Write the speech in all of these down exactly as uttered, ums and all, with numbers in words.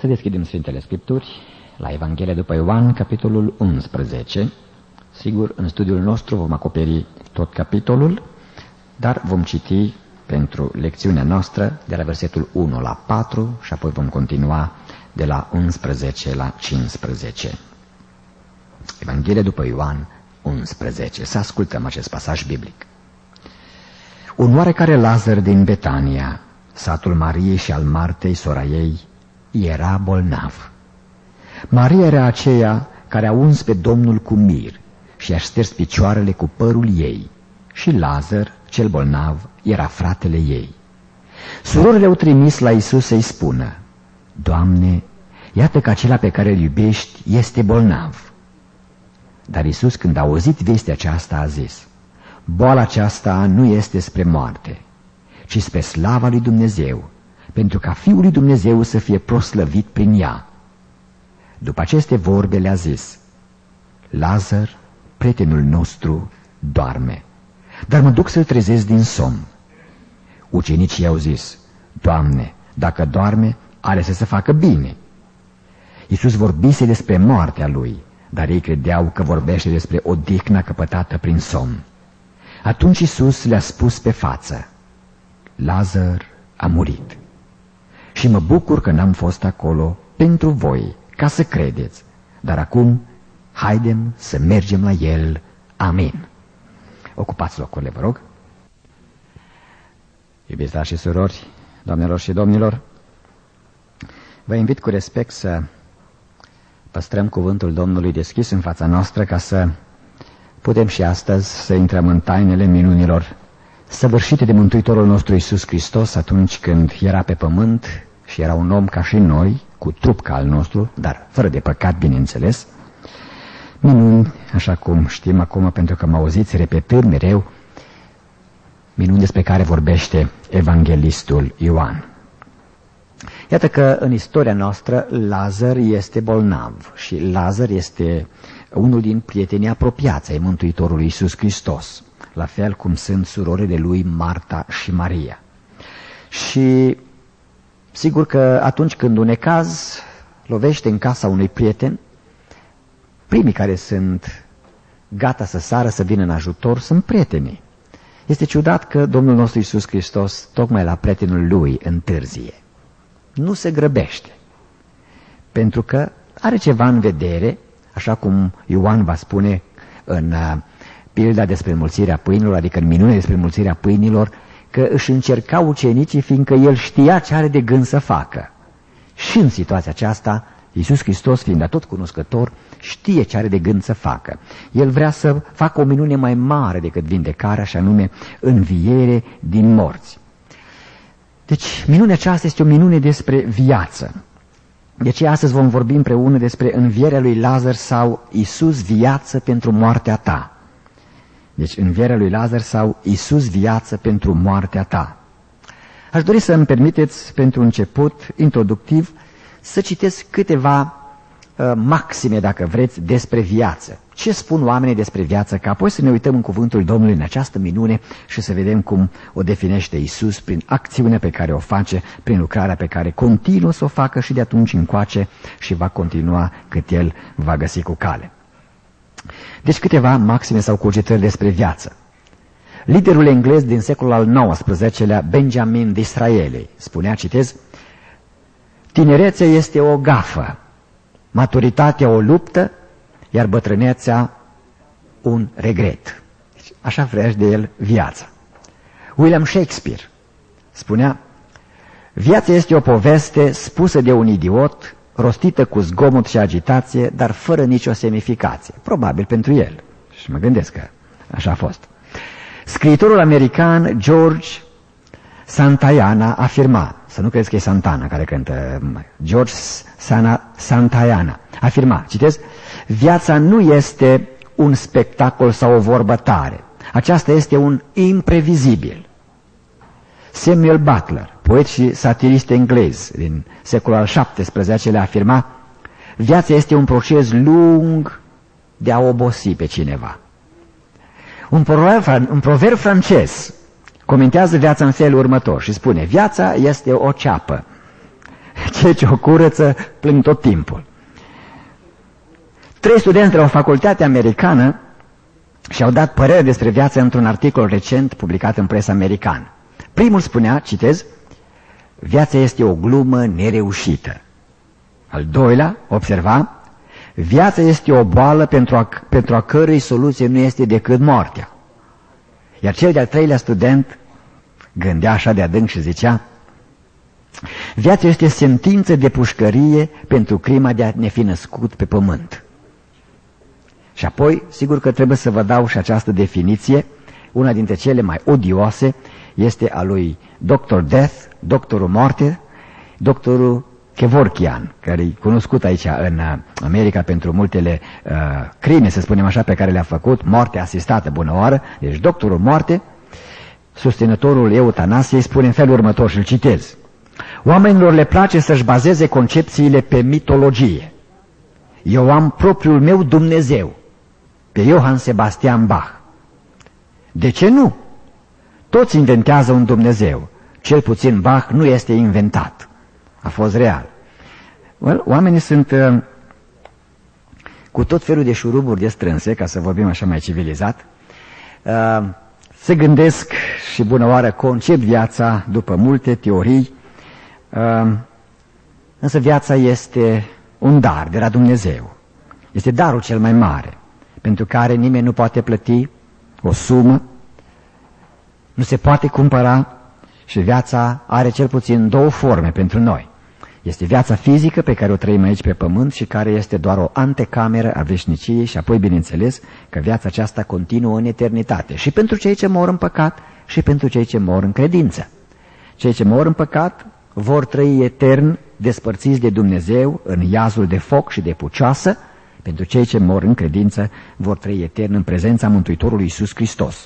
Să deschidem Sfintele Scripturi la Evanghelia după Ioan, capitolul unsprezece. Sigur, în studiul nostru vom acoperi tot capitolul, dar vom citi pentru lecțiunea noastră de la versetul unu la patru și apoi vom continua de la unsprezece la cincisprezece. Evanghelia după Ioan unsprezece. Să ascultăm acest pasaj biblic. Un oarecare Lazar din Betania, satul Mariei și al Martei, sora ei, era bolnav. Maria era aceea care a uns pe Domnul cu mir și a șters picioarele cu părul ei, și Lazar, cel bolnav, era fratele ei. Surorile au trimis la Iisus să-i spună: Doamne, iată că acela pe care îl iubești este bolnav. Dar Iisus, când a auzit vestea aceasta, a zis: boala aceasta nu este spre moarte, ci spre slava lui Dumnezeu, pentru ca Fiul lui Dumnezeu să fie proslăvit prin ea. După aceste vorbe le-a zis: Lazar, prietenul nostru, doarme, dar mă duc să-l trezesc din somn. Ucenicii i-au zis: Doamne, dacă doarme, are să se facă bine. Iisus vorbise despre moartea lui, dar ei credeau că vorbește despre odihna căpătată prin somn. Atunci Iisus le-a spus pe față: Lazar a murit. Și mă bucur că n-am fost acolo pentru voi, ca să credeți. Dar acum, haidem să mergem la el. Amin. Ocupați locurile, vă rog. Iubiți frați și surori, doamnelor și domnilor, vă invit cu respect să păstrăm cuvântul Domnului deschis în fața noastră, ca să putem și astăzi să intrăm în tainele minunilor săvârșite de Mântuitorul nostru Iisus Hristos atunci când era pe pământ și era un om ca și noi, cu trup ca al nostru, dar fără de păcat, bineînțeles. Minuni, așa cum știm acum, pentru că mă auziți repetând mereu, minuni despre care vorbește evanghelistul Ioan. Iată că în istoria noastră Lazar este bolnav și Lazar este unul din prietenii apropiați ai Mântuitorului Iisus Hristos, la fel cum sunt surorile lui Marta și Maria. Și sigur că atunci când un necaz lovește în casa unui prieten, primii care sunt gata să sară, să vină în ajutor, sunt prietenii. Este ciudat că Domnul nostru Iisus Hristos tocmai la prietenul lui întârzie. Nu se grăbește, pentru că are ceva în vedere, așa cum Ioan va spune în uh, pilda despre înmulțirea pâinilor, adică în minune despre înmulțirea pâinilor, că își încerca ucenicii, fiindcă el știa ce are de gând să facă. Și în situația aceasta, Iisus Hristos, fiind atot cunoscător, știe ce are de gând să facă. El vrea să facă o minune mai mare decât vindecarea, și anume înviere din morți. Deci, minunea aceasta este o minune despre viață. De aceea astăzi vom vorbi împreună despre învierea lui Lazar sau Iisus viață pentru moartea ta. Deci, învierea lui Lazar sau Iisus viață pentru moartea ta. Aș dori să îmi permiteți, pentru început, introductiv, să citesc câteva uh, maxime, dacă vreți, despre viață. Ce spun oamenii despre viață, ca apoi să ne uităm în cuvântul Domnului în această minune și să vedem cum o definește Iisus prin acțiunea pe care o face, prin lucrarea pe care continuă să o facă și de atunci încoace și va continua cât El va găsi cu cale. Deci câteva maxime sau cugetări despre viață. Liderul englez din secolul al nouăsprezecelea, Benjamin Disraeli, spunea, citez: tinerețea este o gafă, maturitatea o luptă, iar bătrânețea un regret. Așa vrea de el viața. William Shakespeare spunea: viața este o poveste spusă de un idiot, rostită cu zgomot și agitație, dar fără nicio semnificație. Probabil pentru el. Și mă gândesc că așa a fost. Scriitorul american George Santayana afirma, să nu crezi că e Santana care cântă, George Santayana afirma, citez: viața nu este un spectacol sau o vorbă tare. Aceasta este un imprevizibil. Samuel Butler, poet și satirist englez din secolul al șaptesprezecelea, afirma: viața este un proces lung de a obosi pe cineva. Un proverb, un proverb francez comentează viața în felul următor și spune: viața este o ceapă cei ce o curăță plâng tot timpul. Trei studenți de la o facultate americană și-au dat părere despre viață într-un articol recent publicat în presa americană. Primul spunea, citez, viața este o glumă nereușită. Al doilea observa, viața este o boală pentru a, pentru a cărei soluție nu este decât moartea. Iar cel de-al treilea student gândea așa de adânc și zicea, viața este sentință de pușcărie pentru crima de a ne fi născut pe pământ. Și apoi, sigur că trebuie să vă dau și această definiție, una dintre cele mai odioase este a lui doctor Death, doctorul moarte, doctorul Kevorkian, care e cunoscut aici în America pentru multele uh, crime, să spunem așa, pe care le-a făcut, moarte asistată, bună oară. Deci doctorul moarte, susținătorul eutanasiei, spune în felul următor și îl citez. Oamenilor le place să-și bazeze concepțiile pe mitologie. Eu am propriul meu Dumnezeu, pe Johann Sebastian Bach. De ce nu? Toți inventează un Dumnezeu, cel puțin Bach nu este inventat. A fost real. Well, oamenii sunt uh, cu tot felul de șuruburi de strânse, ca să vorbim așa mai civilizat, uh, se gândesc și bună oară concep viața după multe teorii, uh, însă viața este un dar de la Dumnezeu. Este darul cel mai mare, pentru care nimeni nu poate plăti o sumă, nu se poate cumpăra și viața are cel puțin două forme pentru noi. Este viața fizică pe care o trăim aici pe pământ și care este doar o antecameră a veșniciei și apoi, bineînțeles, că viața aceasta continuă în eternitate și pentru cei ce mor în păcat și pentru cei ce mor în credință. Cei ce mor în păcat vor trăi etern despărțiți de Dumnezeu în iazul de foc și de pucioasă, pentru cei ce mor în credință vor trăi etern în prezența Mântuitorului Iisus Hristos.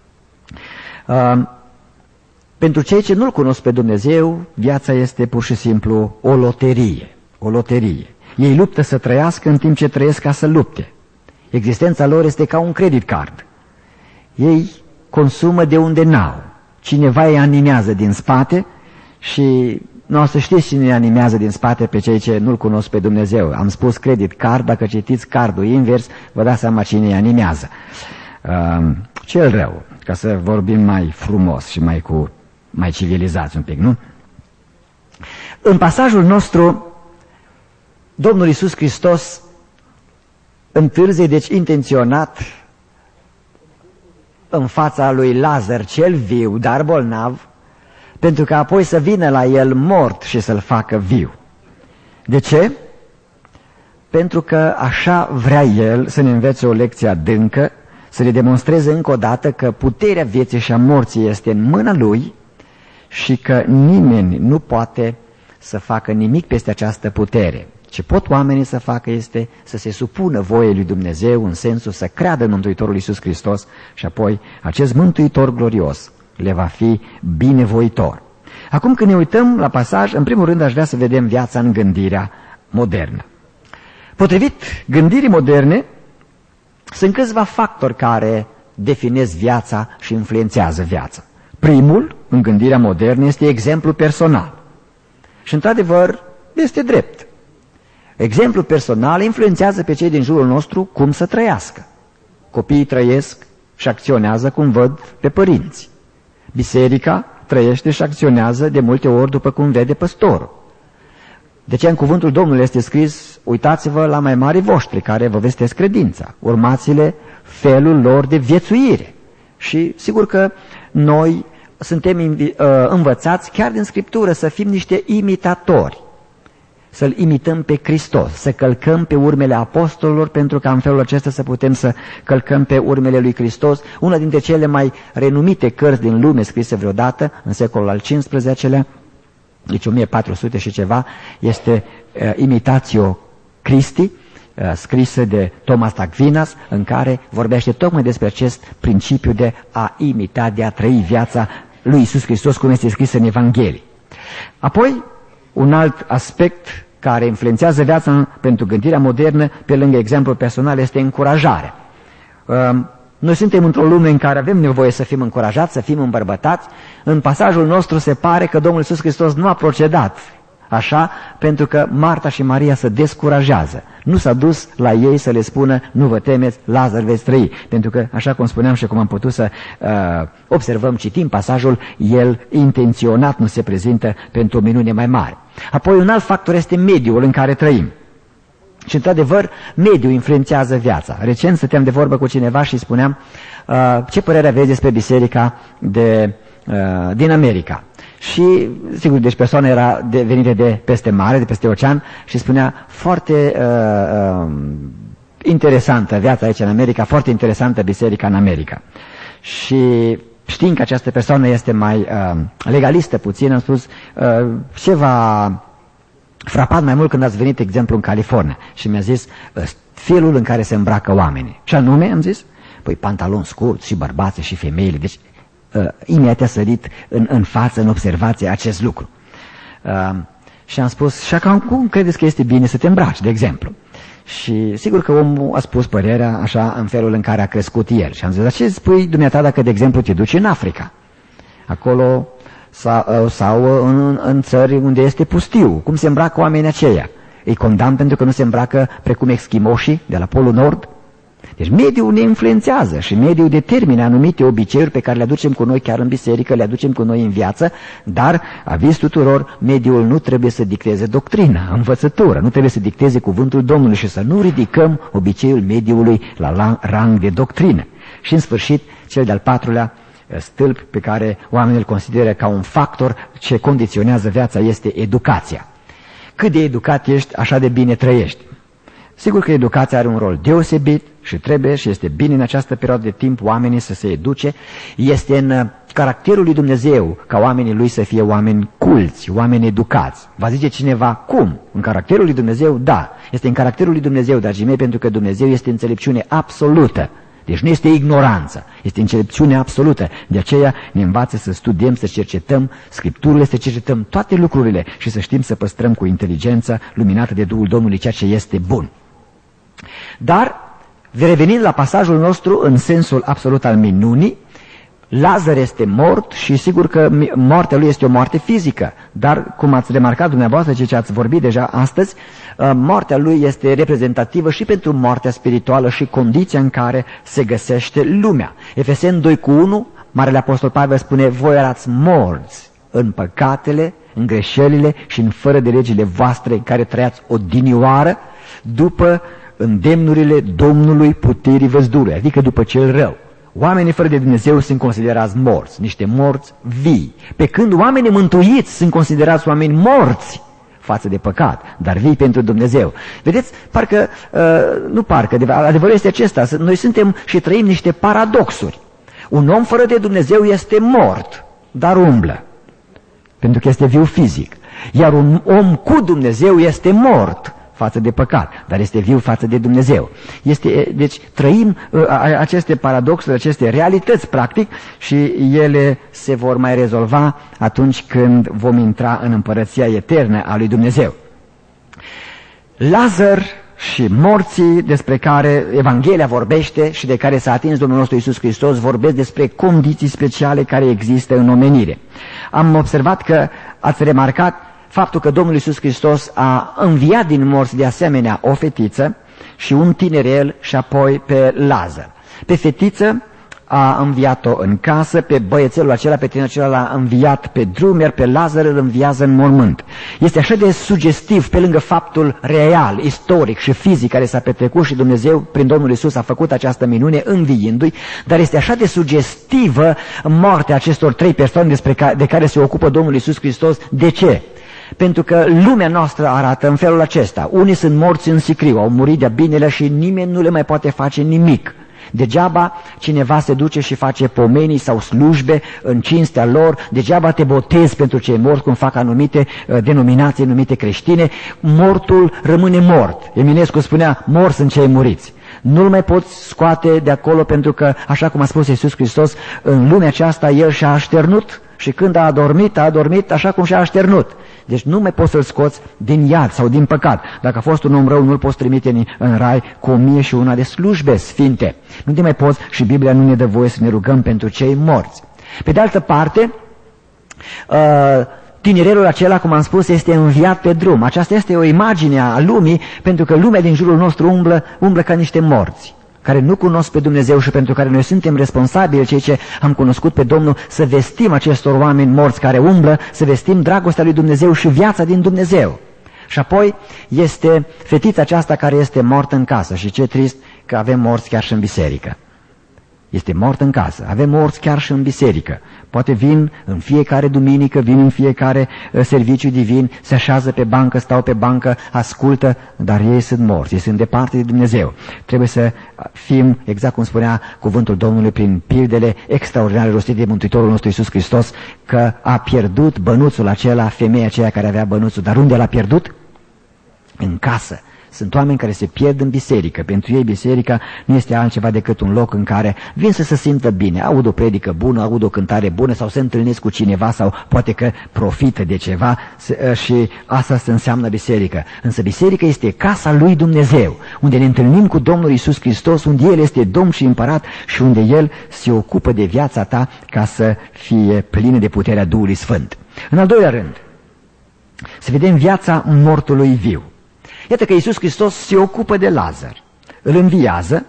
Uh, Pentru cei ce nu-L cunosc pe Dumnezeu, viața este pur și simplu o loterie, o loterie. Ei luptă să trăiască în timp ce trăiesc ca să lupte. Existența lor este ca un credit card. Ei consumă de unde n-au. Cineva îi animează din spate și nu o să știți cine îi animează din spate pe cei ce nu-L cunosc pe Dumnezeu. Am spus credit card, dacă citiți cardul invers, vă dați seama cine îi animează. Uh, cel rău, ca să vorbim mai frumos și mai cu mai civilizați un pic, nu? În pasajul nostru, Domnul Iisus Hristos întârzie, deci intenționat, în fața lui Lazar cel viu, dar bolnav, pentru că apoi să vină la el mort și să-l facă viu. De ce? Pentru că așa vrea el să ne învețe o lecție adâncă, să ne demonstreze încă o dată că puterea vieții și a morții este în mâna lui și că nimeni nu poate să facă nimic peste această putere. Ce pot oamenii să facă este să se supună voiei lui Dumnezeu, în sensul să creadă în Mântuitorul Iisus Hristos și apoi acest Mântuitor glorios le va fi binevoitor. Acum când ne uităm la pasaj, în primul rând aș vrea să vedem viața în gândirea modernă. Potrivit gândirii moderne, sunt câțiva factori care definesc viața și influențează viața. Primul, în gândirea modernă, este exemplul personal. Și, într-adevăr, este drept. Exemplul personal influențează pe cei din jurul nostru cum să trăiască. Copiii trăiesc și acționează cum văd pe părinți. Biserica trăiește și acționează de multe ori după cum vede păstorul. De ce în cuvântul Domnului este scris, uitați-vă la mai mari voștri care vă vestesc credința, urmați-le felul lor de viețuire. Și sigur că noi suntem învățați chiar din Scriptură să fim niște imitatori, să-L imităm pe Hristos, să călcăm pe urmele apostolilor, pentru că în felul acesta să putem să călcăm pe urmele lui Hristos. Una dintre cele mai renumite cărți din lume scrise vreodată, în secolul al cincisprezecelea, deci o mie patru sute și ceva, este uh, Imitatio Christi, uh, scrisă de Thomas Aquinas, în care vorbește tocmai despre acest principiu de a imita, de a trăi viața lui Iisus Hristos, cum este scris în Evanghelie. Apoi, un alt aspect care influențează viața pentru gândirea modernă, pe lângă exemplul personal, este încurajarea. Uh, Noi suntem într-o lume în care avem nevoie să fim încurajați, să fim îmbărbătați. În pasajul nostru se pare că Domnul Iisus Hristos nu a procedat așa pentru că Marta și Maria se descurajează. Nu s-a dus la ei să le spună, nu vă temeți, Lazar veți trăi. Pentru că, așa cum spuneam și cum am putut să uh, observăm, citim pasajul, el intenționat nu se prezintă pentru o minune mai mare. Apoi un alt factor este mediul în care trăim. Și într-adevăr, mediul influențează viața. Recent stăteam de vorbă cu cineva și spuneam uh, ce părere aveți despre biserica de, uh, din America. Și, sigur, deci persoana era de, venire de peste mare, de peste ocean și spunea foarte uh, uh, interesantă viața aici în America, foarte interesantă biserica în America. Și știind că această persoană este mai uh, legalistă puțin, am spus uh, ce v-a frapat mai mult când ați venit, exemplu, în California. Și mi-a zis uh, felul în care se îmbracă oamenii. Și anume, am zis, păi pantaloni scurți și bărbații și femeile, deci Uh, imediat a sărit în, în față, în observație, acest lucru. Uh, și am spus, și acum cum credeți că este bine să te îmbraci, de exemplu? Și sigur că omul a spus părerea așa în felul în care a crescut el. Și am zis, dar ce spui dumneata dacă, de exemplu, te duci în Africa? Acolo sau, uh, sau în, în țări unde este pustiu. Cum se îmbracă oamenii aceia? Îi condamn pentru că nu se îmbracă precum eschimoșii de la Polul Nord? Deci mediul ne influențează și mediul determină anumite obiceiuri pe care le aducem cu noi chiar în biserică, le aducem cu noi în viață, dar, aviz tuturor, mediul nu trebuie să dicteze doctrina, învățătură, nu trebuie să dicteze cuvântul Domnului și să nu ridicăm obiceiul mediului la rang de doctrină. Și în sfârșit, cel de-al patrulea stâlp pe care oamenii îl consideră ca un factor ce condiționează viața este educația. Cât de educat ești, așa de bine trăiești. Sigur că educația are un rol deosebit și trebuie și este bine în această perioadă de timp oamenii să se educe. Este în caracterul lui Dumnezeu ca oamenii lui să fie oameni culți, oameni educați. Va zice cineva, cum? În caracterul lui Dumnezeu? Da. Este în caracterul lui Dumnezeu, dragii mei, pentru că Dumnezeu este înțelepciune absolută. Deci nu este ignoranță, este înțelepciune absolută. De aceea ne învață să studiem, să cercetăm Scripturile, să cercetăm toate lucrurile și să știm să păstrăm cu inteligență, luminată de Duhul Domnului, ceea ce este bun. Dar, revenind la pasajul nostru în sensul absolut al minunii, Lazar este mort și sigur că moartea lui este o moarte fizică, dar cum ați remarcat dumneavoastră, ce ați vorbit deja astăzi, moartea lui este reprezentativă și pentru moartea spirituală și condiția în care se găsește lumea. Efeseni doi cu unu, Marele Apostol Pavel spune, voi erați morți în păcatele, în greșelile și în fără de legile voastre în care trăiați odinioară, după îndemnurile Domnului puterii văzdului, adică după cel rău. Oamenii fără de Dumnezeu sunt considerați morți, niște morți vii. Pe când oamenii mântuiți sunt considerați oameni morți față de păcat, dar vii pentru Dumnezeu. Vedeți, parcă, uh, nu parcă, adevărul este acesta, noi suntem și trăim niște paradoxuri. Un om fără de Dumnezeu este mort, dar umblă, pentru că este viu fizic. Iar un om cu Dumnezeu este mort față de păcat, dar este viu față de Dumnezeu. Este, deci trăim uh, aceste paradoxuri, aceste realități practic și ele se vor mai rezolva atunci când vom intra în împărăția eternă a lui Dumnezeu. Lazar și morții despre care Evanghelia vorbește și de care s-a atins Domnul nostru Iisus Hristos vorbesc despre condiții speciale care există în omenire. Am observat că ați remarcat faptul că Domnul Iisus Hristos a înviat din morți de asemenea o fetiță și un tinerel și apoi pe Lazar. Pe fetiță a înviat-o în casă, pe băiețelul acela, pe tinerul acela l-a înviat pe drum, iar pe Lazar îl înviază în mormânt. Este așa de sugestiv, pe lângă faptul real, istoric și fizic care s-a petrecut și Dumnezeu prin Domnul Iisus a făcut această minune înviindu-i, dar este așa de sugestivă moartea acestor trei persoane despre ca, de care se ocupă Domnul Iisus Hristos. De ce? Pentru că lumea noastră arată în felul acesta. Unii sunt morți în sicriu, au murit de-a binele și nimeni nu le mai poate face nimic. Degeaba cineva se duce și face pomenii sau slujbe în cinstea lor, degeaba te botezi pentru cei morți, cum fac anumite uh, denominații, anumite creștine, mortul rămâne mort. Eminescu spunea, morți sunt cei muriți. Nu-l mai poți scoate de acolo pentru că, așa cum a spus Iisus Hristos, în lumea aceasta El și-a așternut și când a adormit, a adormit așa cum și-a așternut. Deci nu mai poți să-l scoți din iad sau din păcat. Dacă a fost un om rău, nu-l poți trimite în, în rai cu o mie și una de slujbe sfinte. Nu te mai poți și Biblia nu ne dă voie să ne rugăm pentru cei morți. Pe de altă parte, uh, tinerelul acela, cum am spus, este înviat pe drum. Aceasta este o imagine a lumii, pentru că lumea din jurul nostru umblă, umblă ca niște morți, care nu cunosc pe Dumnezeu și pentru care noi suntem responsabili, cei ce am cunoscut pe Domnul, să vestim acestor oameni morți care umblă, să vestim dragostea lui Dumnezeu și viața din Dumnezeu. Și apoi este fetița aceasta care este mortă în casă. Și ce trist că avem morți chiar și în biserică. Este mort în casă. Avem morți chiar și în biserică. Poate vin în fiecare duminică, vin în fiecare uh, serviciu divin, se așează pe bancă, stau pe bancă, ascultă, dar ei sunt morți, ei sunt departe de Dumnezeu. Trebuie să fim, exact cum spunea cuvântul Domnului prin pildele extraordinare rostite de Mântuitorul nostru Iisus Hristos, că a pierdut bănuțul acela, femeia aceea care avea bănuțul. Dar unde l-a pierdut? În casă. Sunt oameni care se pierd în biserică. Pentru ei biserica nu este altceva decât un loc în care vin să se simtă bine. Aud o predică bună, aud o cântare bună sau se întâlnesc cu cineva sau poate că profită de ceva și asta se înseamnă biserică. Însă biserica este casa lui Dumnezeu, unde ne întâlnim cu Domnul Iisus Hristos, unde El este Domn și Împărat și unde El se ocupă de viața ta ca să fie plină de puterea Duhului Sfânt. În al doilea rând, să vedem viața mortului viu. Iată că Iisus Hristos se ocupă de Lazar, îl înviază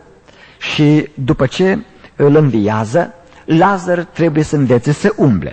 și după ce îl înviază, Lazar trebuie să învețe să umble.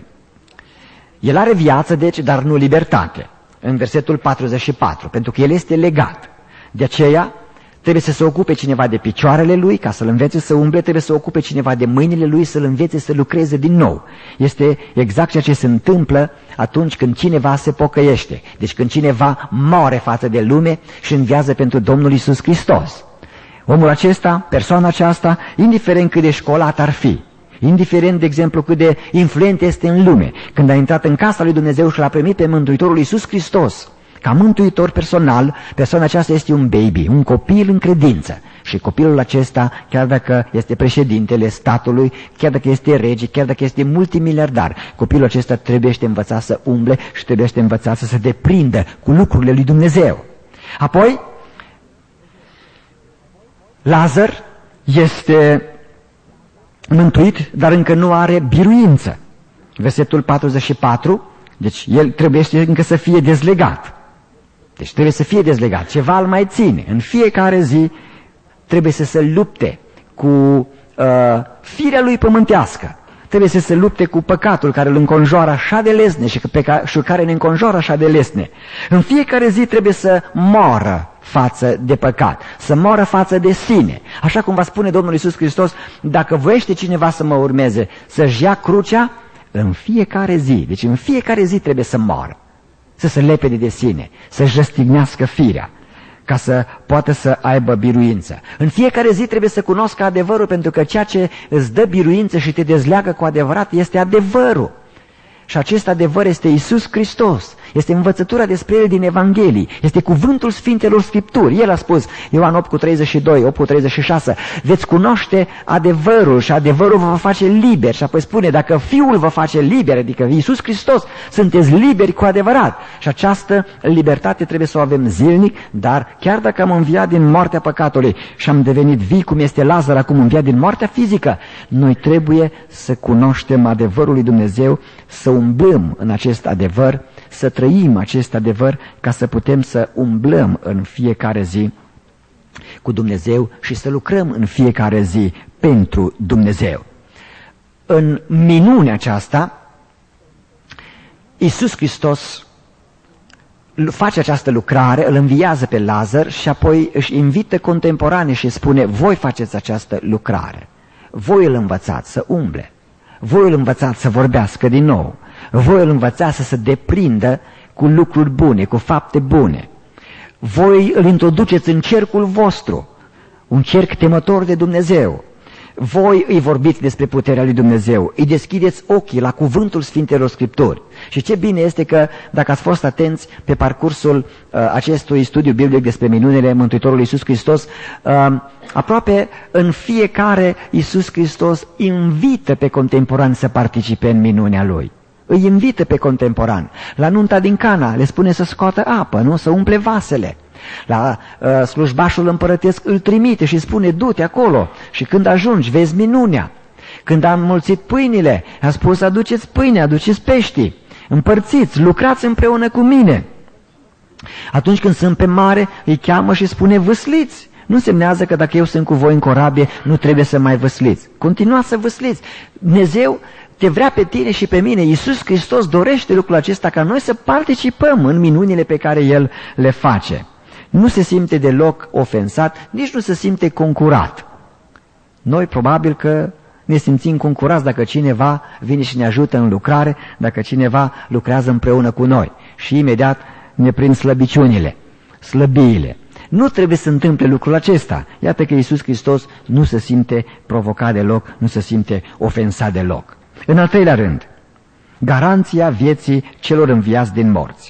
El are viață, deci, dar nu libertate, în versetul patruzeci și patru, pentru că el este legat. De aceea trebuie să se ocupe cineva de picioarele lui ca să-l învețe să umble, trebuie să se ocupe cineva de mâinile lui să-l învețe să lucreze din nou. Este exact ceea ce se întâmplă atunci când cineva se pocăiește. Deci când cineva moare față de lume și înviază pentru Domnul Iisus Hristos. Omul acesta, persoana aceasta, indiferent cât de școlat ar fi, indiferent, de exemplu, cât de influent este în lume, când a intrat în casa lui Dumnezeu și l-a primit pe Mântuitorul Iisus Hristos ca mântuitor personal, persoana aceasta este un baby, un copil în credință. Și copilul acesta, chiar dacă este președintele statului, chiar dacă este rege, chiar dacă este multimiliardar, copilul acesta trebuie să învăța să umble și trebuie să învăța să se deprindă cu lucrurile lui Dumnezeu. Apoi, Lazar este mântuit, dar încă nu are biruință. Versetul patruzeci și patru, deci el trebuie încă să fie dezlegat. Deci trebuie să fie dezlegat, ceva îl mai ține. În fiecare zi trebuie să se lupte cu uh, firea lui pământească. Trebuie să se lupte cu păcatul care îl înconjoară așa de lesne și, pe ca, și care ne înconjoară așa de lesne. În fiecare zi trebuie să moară față de păcat, să moară față de sine. Așa cum va spune Domnul Iisus Hristos, dacă voiește cineva să mă urmeze, să-și ia crucea în fiecare zi. Deci în fiecare zi trebuie să moară, să se lepede de sine, să-și răstignească firea, ca să poată să aibă biruință. În fiecare zi trebuie să cunoască adevărul, pentru că ceea ce îți dă biruință și te dezleagă cu adevărat este adevărul. Și acest adevăr este Iisus Hristos, este învățătura despre El din Evanghelii, este cuvântul Sfintelor Scripturi. El a spus, Ioan opt cu treizeci și doi, opt cu treizeci și șase, veți cunoaște adevărul și adevărul vă va face liber. Și apoi spune, dacă Fiul vă face liber, adică Iisus Hristos, sunteți liberi cu adevărat. Și această libertate trebuie să o avem zilnic, dar chiar dacă am înviat din moartea păcatului și am devenit vii, cum este Lazar acum înviat din moartea fizică, noi trebuie să cunoaștem adevărul lui Dumnezeu, să umblăm în acest adevăr, să trăim acest adevăr ca să putem să umblăm în fiecare zi cu Dumnezeu și să lucrăm în fiecare zi pentru Dumnezeu. În minunea aceasta, Iisus Hristos face această lucrare, îl înviază pe Lazar și apoi își invită contemporane și spune, voi faceți această lucrare, voi îl învățați să umble, voi îl învățați să vorbească din nou, voi îl învățați să se deprindă cu lucruri bune, cu fapte bune. Voi îl introduceți în cercul vostru, un cerc temător de Dumnezeu. Voi îi vorbiți despre puterea lui Dumnezeu, îi deschideți ochii la cuvântul Sfintelor Scripturi. Și ce bine este că, dacă ați fost atenți pe parcursul uh, acestui studiu biblic despre minunile Mântuitorului Iisus Hristos, uh, aproape în fiecare Iisus Hristos invită pe contemporani să participe în minunea Lui. Îi invită pe contemporan. La nunta din Cana le spune să scoată apă, nu? Să umple vasele. La uh, slujbașul împărătesc îl trimite și spune, du-te acolo și când ajungi vezi minunea. Când a înmulțit pâinile, a spus, aduceți pâine, aduceți peștii. împărțiți, lucrați împreună cu mine. Atunci când sunt pe mare, îi cheamă și spune vâsliți. Nu însemnează că dacă eu sunt cu voi în corabie, nu trebuie să mai vâsliți. Continuați să vâsliți. Dumnezeu te vrea pe tine și pe mine. Iisus Hristos dorește lucrul acesta ca noi să participăm în minunile pe care El le face. Nu se simte deloc ofensat, nici nu se simte concurat. Noi probabil că ne simțim concurați dacă cineva vine și ne ajută în lucrare, dacă cineva lucrează împreună cu noi și imediat ne prind slăbiciunile, slăbiile. Nu trebuie să se întâmple lucrul acesta. Iată că Iisus Hristos nu se simte provocat deloc, nu se simte ofensat deloc. În al treilea rând, garanția vieții celor înviați din morți.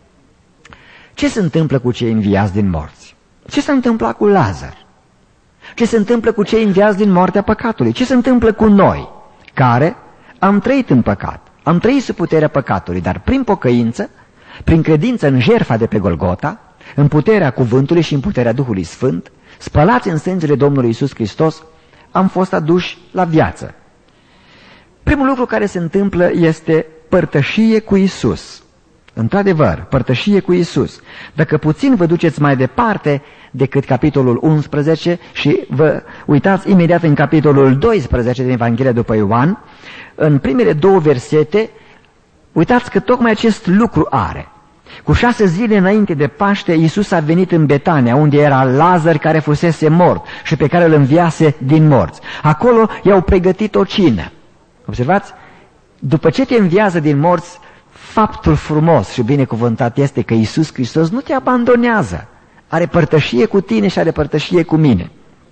Ce se întâmplă cu cei înviați din morți? Ce se întâmplă cu Lazar? Ce se întâmplă cu cei înviați din moartea păcatului? Ce se întâmplă cu noi, care am trăit în păcat, am trăit sub puterea păcatului, dar prin pocăință, prin credință în jertfa de pe Golgota, în puterea cuvântului și în puterea Duhului Sfânt, spălați în sângele Domnului Iisus Hristos, am fost aduși la viață. Primul lucru care se întâmplă este părtășie cu Iisus. Într-adevăr, părtășie cu Iisus. Dacă puțin vă duceți mai departe decât capitolul unsprezece și vă uitați imediat în capitolul doisprezece din Evanghelia după Ioan, în primele două versete, uitați că tocmai acest lucru are. Cu șase zile înainte de Paște, Iisus a venit în Betania, unde era Lazar care fusese mort și pe care îl înviase din morți. Acolo i-au pregătit o cină. Observați? După ce te înviază din morți, faptul frumos și binecuvântat este că Iisus Hristos nu te abandonează. Are părtășie cu tine și are părtășie cu mine.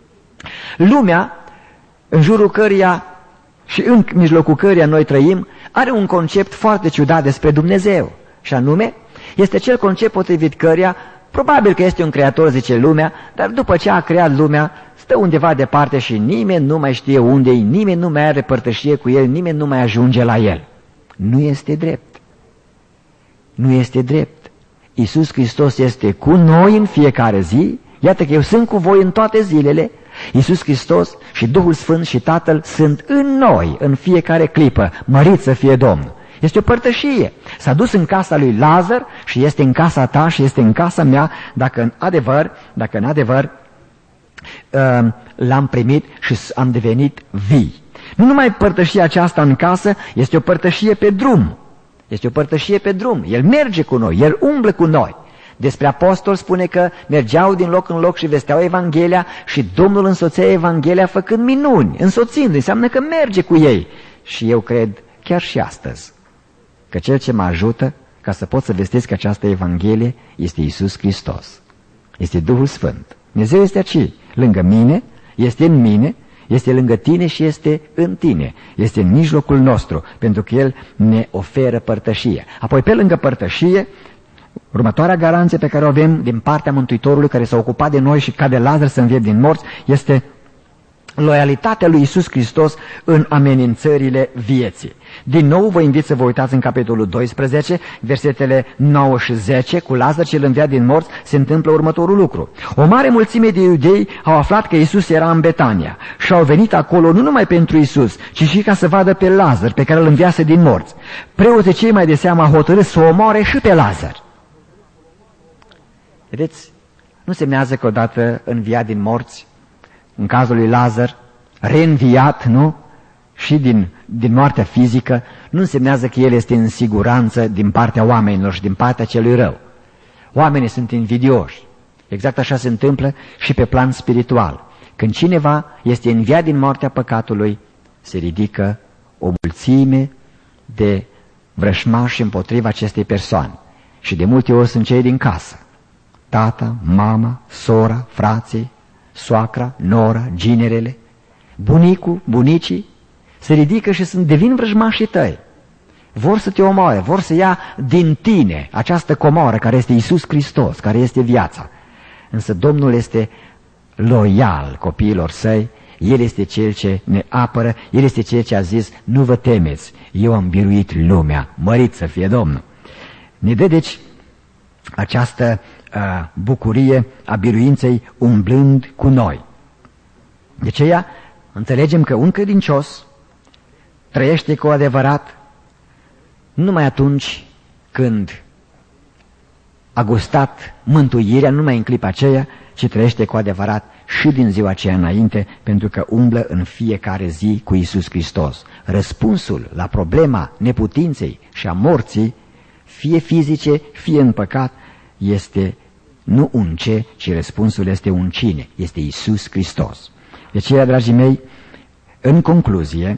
Lumea, în jurul căreia și în mijlocul căreia noi trăim, are un concept foarte ciudat despre Dumnezeu. Și anume, este cel concept potrivit căreia, probabil că este un creator, zice lumea, dar după ce a creat lumea, stă undeva departe și nimeni nu mai știe unde e, nimeni nu mai are părtășie cu el, nimeni nu mai ajunge la el. Nu este drept. Nu este drept. Iisus Hristos este cu noi în fiecare zi. Iată că eu sunt cu voi în toate zilele. Iisus Hristos și Duhul Sfânt și Tatăl sunt în noi în fiecare clipă. Mărit să fie Domnul. Este o părtășie. S-a dus în casa lui Lazar și este în casa ta și este în casa mea, dacă în adevăr, dacă în adevăr l-am primit și am devenit vii. Nu numai părtășia aceasta în casă, este o părtășie pe drum. Este o părtășie pe drum. El merge cu noi, El umblă cu noi. Despre apostol spune că mergeau din loc în loc și vesteau Evanghelia și Domnul însoțea Evanghelia făcând minuni, însoțind, înseamnă că merge cu ei. Și eu cred chiar și astăzi că Cel ce mă ajută ca să pot să vestesc această Evanghelie este Iisus Hristos. Este Duhul Sfânt. Dumnezeu este aici, lângă mine, este în mine, este lângă tine și este în tine. Este în mijlocul nostru, pentru că El ne oferă părtășie. Apoi, pe lângă părtășie, următoarea garanție pe care o avem din partea Mântuitorului, care s-a ocupat de noi și ca de Lazar să învie din morți, este loialitatea lui Iisus Hristos în amenințările vieții. Din nou vă invit să vă uitați în capitolul doisprezece, versetele nouă și zece, cu Lazar cel înviat din morți, se întâmplă următorul lucru. O mare mulțime de iudei au aflat că Iisus era în Betania și au venit acolo nu numai pentru Iisus, ci și ca să vadă pe Lazar, pe care îl înviase din morți. Preoții cei mai de seamă au hotărât să o omoare și pe Lazar. Vedeți? Nu semnează că odată înviat din morți, în cazul lui Lazar, reînviat, nu? Și din, din moartea fizică, nu însemnează că el este în siguranță din partea oamenilor și din partea celui rău. Oamenii sunt invidioși. Exact așa se întâmplă și pe plan spiritual. Când cineva este înviat din moartea păcatului, se ridică o mulțime de vrășmași împotriva acestei persoane. Și de multe ori sunt cei din casă. Tata, mama, sora, frații, soacra, nora, ginerele, bunicul, bunicii, se ridică și sunt, devin vrăjmașii tăi. Vor să te omoare, vor să ia din tine această comoară care este Iisus Hristos, care este viața. Însă Domnul este loial copiilor săi, El este Cel ce ne apără, El este Cel ce a zis, nu vă temeți, eu am biruit lumea, mărit să fie Domnul. Ne dă deci această uh, bucurie a biruinței umblând cu noi. De aceea înțelegem că un credincios trăiește cu adevărat nu numai atunci când a gustat mântuirea, nu numai în clipa aceea, ci trăiește cu adevărat și din ziua aceea înainte, pentru că umblă în fiecare zi cu Iisus Hristos. Răspunsul la problema neputinței și a morții, fie fizice, fie în păcat, este nu un ce, ci răspunsul este un cine, este Iisus Hristos. De aceea, dragii mei, în concluzie,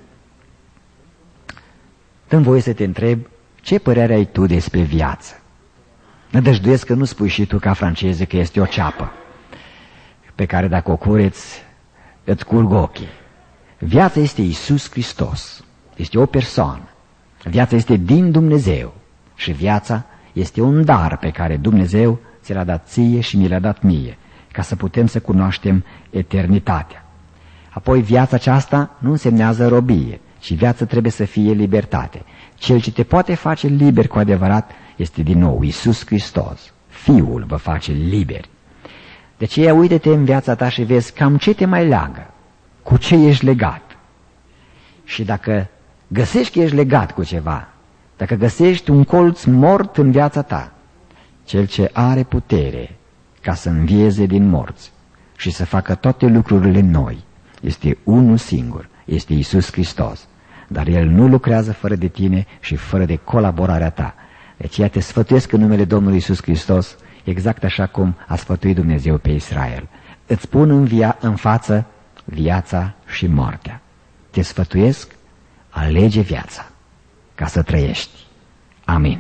dă-mi voie să te întreb, ce părere ai tu despre viață? Nădăjduiesc că nu spui și tu ca franceză că este o ceapă pe care dacă o cureți îți curg ochii. Viața este Iisus Hristos, este o persoană. Viața este din Dumnezeu și viața este un dar pe care Dumnezeu ți l-a dat ție și mi l-a dat mie, ca să putem să cunoaștem eternitatea. Apoi viața aceasta nu însemnează robie, ci viața trebuie să fie libertate. Cel ce te poate face liber cu adevărat este din nou Iisus Hristos. Fiul vă face liberi. De aceea uite-te în viața ta și vezi cam ce te mai leagă, cu ce ești legat. Și dacă găsești că ești legat cu ceva, dacă găsești un colț mort în viața ta, cel ce are putere ca să învieze din morți și să facă toate lucrurile noi, este unul singur, este Iisus Hristos. Dar El nu lucrează fără de tine și fără de colaborarea ta. De aceea te sfătuiesc în numele Domnului Iisus Hristos, exact așa cum a sfătuit Dumnezeu pe Israel. Îți pun în, via, în față viața și moartea. Te sfătuiesc, alege viața ca să trăiești. Amin.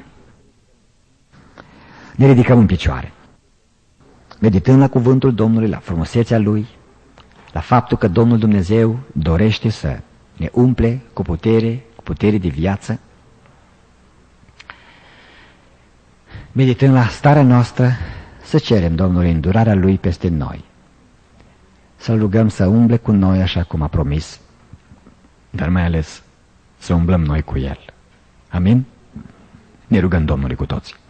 Ne ridicăm în picioare, meditând la cuvântul Domnului, la frumusețea Lui, la faptul că Domnul Dumnezeu dorește să ne umple cu putere, cu putere de viață. Meditând la starea noastră, să cerem Domnului îndurarea Lui peste noi. Să-L rugăm să umble cu noi așa cum a promis, dar mai ales să umblăm noi cu El. Amin? Ne rugăm Domnului cu toții.